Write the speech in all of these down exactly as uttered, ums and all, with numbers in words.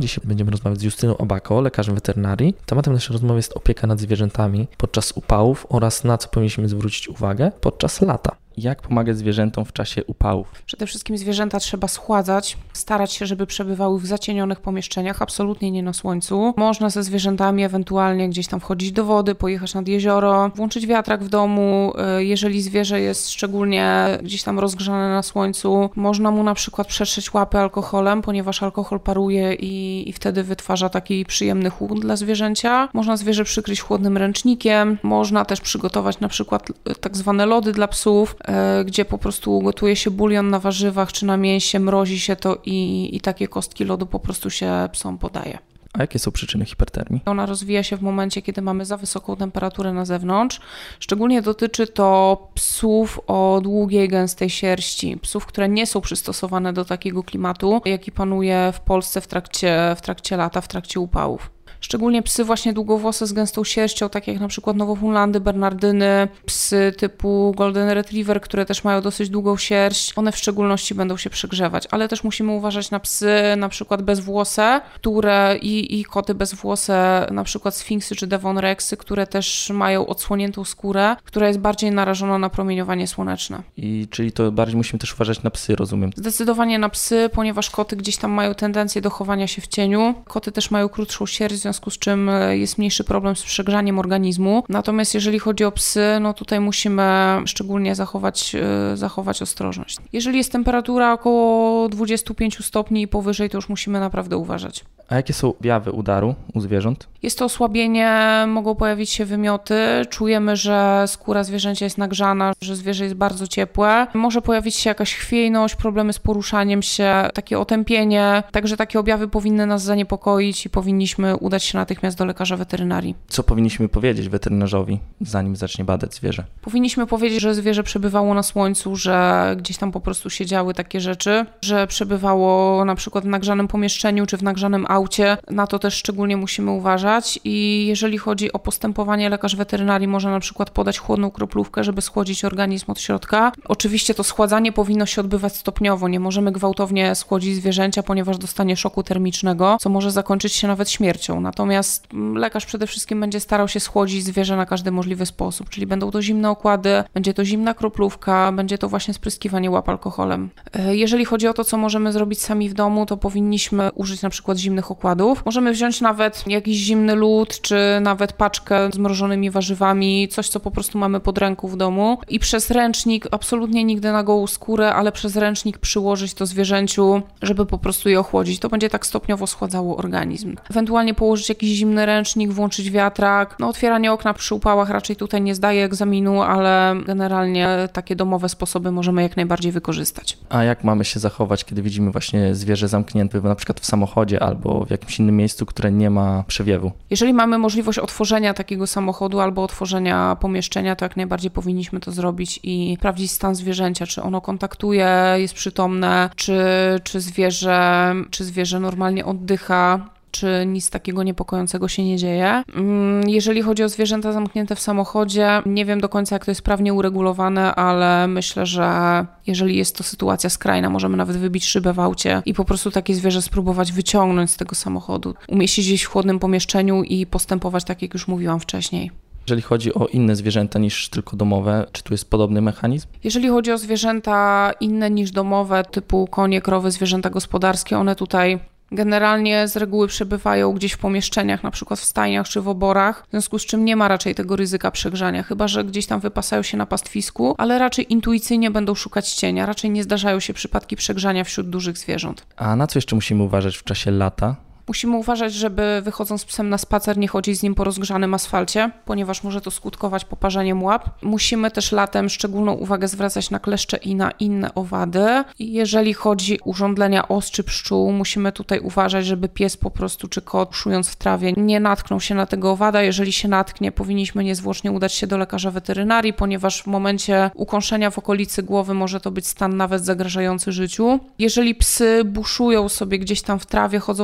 Dzisiaj będziemy rozmawiać z Justyną Obako, lekarzem weterynarii. Tematem naszej rozmowy jest opieka nad zwierzętami podczas upałów oraz na co powinniśmy zwrócić uwagę podczas lata. Jak pomagać zwierzętom w czasie upałów? Przede wszystkim zwierzęta trzeba schładzać, starać się, żeby przebywały w zacienionych pomieszczeniach, absolutnie nie na słońcu. Można ze zwierzętami ewentualnie gdzieś tam wchodzić do wody, pojechać nad jezioro, włączyć wiatrak w domu. Jeżeli zwierzę jest szczególnie gdzieś tam rozgrzane na słońcu, można mu na przykład przetrzeć łapy alkoholem, ponieważ alkohol paruje i, i wtedy wytwarza taki przyjemny chłód dla zwierzęcia. Można zwierzę przykryć chłodnym ręcznikiem, można też przygotować na przykład tak zwane lody dla psów, gdzie po prostu gotuje się bulion na warzywach czy na mięsie, mrozi się to i, i takie kostki lodu po prostu się psom podaje. A jakie są przyczyny hipertermii? Ona rozwija się w momencie, kiedy mamy za wysoką temperaturę na zewnątrz. Szczególnie dotyczy to psów o długiej, gęstej sierści. Psów, które nie są przystosowane do takiego klimatu, jaki panuje w Polsce w trakcie, w trakcie lata, w trakcie upałów. Szczególnie psy właśnie długowłose z gęstą sierścią, takie jak na przykład Nowofunlandy, Bernardyny, psy typu Golden Retriever, które też mają dosyć długą sierść, one w szczególności będą się przegrzewać, ale też musimy uważać na psy na przykład bezwłose, które i, i koty bezwłose, na przykład Sfinksy czy Devon Rexy, które też mają odsłoniętą skórę, która jest bardziej narażona na promieniowanie słoneczne. I czyli to bardziej musimy też uważać na psy, rozumiem? Zdecydowanie na psy, ponieważ koty gdzieś tam mają tendencję do chowania się w cieniu. Koty też mają krótszą sierść, w związku z czym jest mniejszy problem z przegrzaniem organizmu. Natomiast jeżeli chodzi o psy, no tutaj musimy szczególnie zachować, zachować ostrożność. Jeżeli jest temperatura około dwadzieścia pięć stopni i powyżej, to już musimy naprawdę uważać. A jakie są objawy udaru u zwierząt? Jest to osłabienie, mogą pojawić się wymioty, czujemy, że skóra zwierzęcia jest nagrzana, że zwierzę jest bardzo ciepłe. Może pojawić się jakaś chwiejność, problemy z poruszaniem się, takie otępienie, także takie objawy powinny nas zaniepokoić i powinniśmy udać się natychmiast do lekarza weterynarii. Co powinniśmy powiedzieć weterynarzowi, zanim zacznie badać zwierzę? Powinniśmy powiedzieć, że zwierzę przebywało na słońcu, że gdzieś tam po prostu się działy takie rzeczy, że przebywało na przykład w nagrzanym pomieszczeniu czy w nagrzanym aucie. Na to też szczególnie musimy uważać i jeżeli chodzi o postępowanie, lekarz weterynarii może na przykład podać chłodną kroplówkę, żeby schłodzić organizm od środka. Oczywiście to schładzanie powinno się odbywać stopniowo, nie możemy gwałtownie schłodzić zwierzęcia, ponieważ dostanie szoku termicznego, co może zakończyć się nawet śmiercią. Natomiast lekarz przede wszystkim będzie starał się schłodzić zwierzę na każdy możliwy sposób, czyli będą to zimne okłady, będzie to zimna kroplówka, będzie to właśnie spryskiwanie łap alkoholem. Jeżeli chodzi o to, co możemy zrobić sami w domu, to powinniśmy użyć na przykład zimnych okładów. Możemy wziąć nawet jakiś zimny lód, czy nawet paczkę z mrożonymi warzywami, coś, co po prostu mamy pod ręką w domu i przez ręcznik, absolutnie nigdy na gołą skórę, ale przez ręcznik przyłożyć to zwierzęciu, żeby po prostu je ochłodzić. To będzie tak stopniowo schładzało organizm. Ewentualnie położyć jakiś zimny ręcznik, włączyć wiatrak. No, otwieranie okna przy upałach raczej tutaj nie zdaje egzaminu, ale generalnie takie domowe sposoby możemy jak najbardziej wykorzystać. A jak mamy się zachować, kiedy widzimy właśnie zwierzę zamknięte, na przykład w samochodzie albo w jakimś innym miejscu, które nie ma przewiewu? Jeżeli mamy możliwość otworzenia takiego samochodu albo otworzenia pomieszczenia, to jak najbardziej powinniśmy to zrobić i sprawdzić stan zwierzęcia, czy ono kontaktuje, jest przytomne, czy, czy, zwierzę, czy zwierzę normalnie oddycha, czy nic takiego niepokojącego się nie dzieje. Jeżeli chodzi o zwierzęta zamknięte w samochodzie, nie wiem do końca, jak to jest prawnie uregulowane, ale myślę, że jeżeli jest to sytuacja skrajna, możemy nawet wybić szybę w aucie i po prostu takie zwierzę spróbować wyciągnąć z tego samochodu, umieścić gdzieś w chłodnym pomieszczeniu i postępować tak, jak już mówiłam wcześniej. Jeżeli chodzi o inne zwierzęta niż tylko domowe, czy tu jest podobny mechanizm? Jeżeli chodzi o zwierzęta inne niż domowe, typu konie, krowy, zwierzęta gospodarskie, one tutaj generalnie z reguły przebywają gdzieś w pomieszczeniach, na przykład w stajniach czy w oborach, w związku z czym nie ma raczej tego ryzyka przegrzania, chyba że gdzieś tam wypasają się na pastwisku, ale raczej intuicyjnie będą szukać cienia, raczej nie zdarzają się przypadki przegrzania wśród dużych zwierząt. A na co jeszcze musimy uważać w czasie lata? Musimy uważać, żeby wychodząc z psem na spacer nie chodzić z nim po rozgrzanym asfalcie, ponieważ może to skutkować poparzeniem łap. Musimy też latem szczególną uwagę zwracać na kleszcze i na inne owady. I jeżeli chodzi o urządlenia os czy pszczół, musimy tutaj uważać, żeby pies po prostu czy kot szując w trawie nie natknął się na tego owada. Jeżeli się natknie, powinniśmy niezwłocznie udać się do lekarza weterynarii, ponieważ w momencie ukąszenia w okolicy głowy może to być stan nawet zagrażający życiu. Jeżeli psy buszują sobie gdzieś tam w trawie, chodzą na spacer,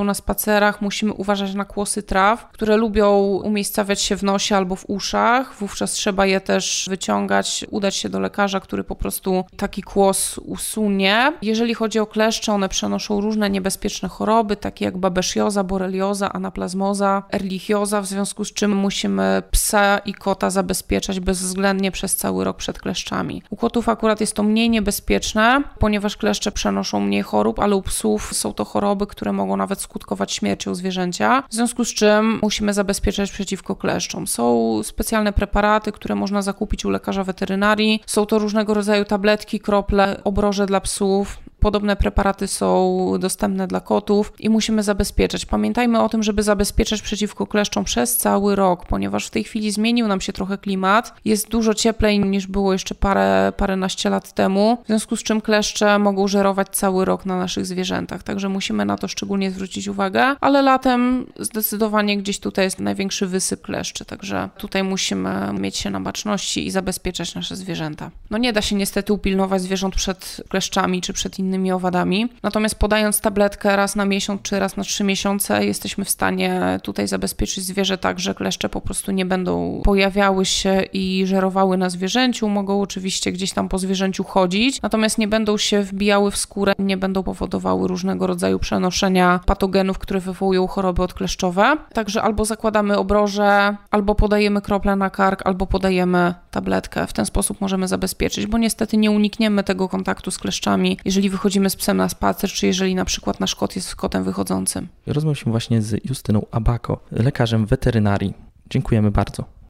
spacerach musimy uważać na kłosy traw, które lubią umiejscawiać się w nosie albo w uszach. Wówczas trzeba je też wyciągać, udać się do lekarza, który po prostu taki kłos usunie. Jeżeli chodzi o kleszcze, one przenoszą różne niebezpieczne choroby, takie jak babezioza, borelioza, anaplazmoza, erlichioza, w związku z czym musimy psa i kota zabezpieczać bezwzględnie przez cały rok przed kleszczami. U kotów akurat jest to mniej niebezpieczne, ponieważ kleszcze przenoszą mniej chorób, ale u psów są to choroby, które mogą nawet skutkować śmiercią zwierzęcia, w związku z czym musimy zabezpieczać przeciwko kleszczom. Są specjalne preparaty, które można zakupić u lekarza weterynarii. Są to różnego rodzaju tabletki, krople, obroże dla psów. Podobne preparaty są dostępne dla kotów i musimy zabezpieczać. Pamiętajmy o tym, żeby zabezpieczać przeciwko kleszczom przez cały rok, ponieważ w tej chwili zmienił nam się trochę klimat. Jest dużo cieplej niż było jeszcze parę, paręnaście lat temu, w związku z czym kleszcze mogą żerować cały rok na naszych zwierzętach, także musimy na to szczególnie zwrócić uwagę, ale latem zdecydowanie gdzieś tutaj jest największy wysyp kleszczy, także tutaj musimy mieć się na baczności i zabezpieczać nasze zwierzęta. No nie da się niestety upilnować zwierząt przed kleszczami czy przed innymi innymi owadami. Natomiast podając tabletkę raz na miesiąc czy raz na trzy miesiące jesteśmy w stanie tutaj zabezpieczyć zwierzę tak, że kleszcze po prostu nie będą pojawiały się i żerowały na zwierzęciu. Mogą oczywiście gdzieś tam po zwierzęciu chodzić, natomiast nie będą się wbijały w skórę, nie będą powodowały różnego rodzaju przenoszenia patogenów, które wywołują choroby odkleszczowe. Także albo zakładamy obroże, albo podajemy krople na kark, albo podajemy tabletkę. W ten sposób możemy zabezpieczyć, bo niestety nie unikniemy tego kontaktu z kleszczami, jeżeli wychodzimy z psem na spacer, czy jeżeli na przykład nasz kot jest kotem wychodzącym. Rozmawialiśmy właśnie z Justyną Abako, lekarzem weterynarii. Dziękujemy bardzo.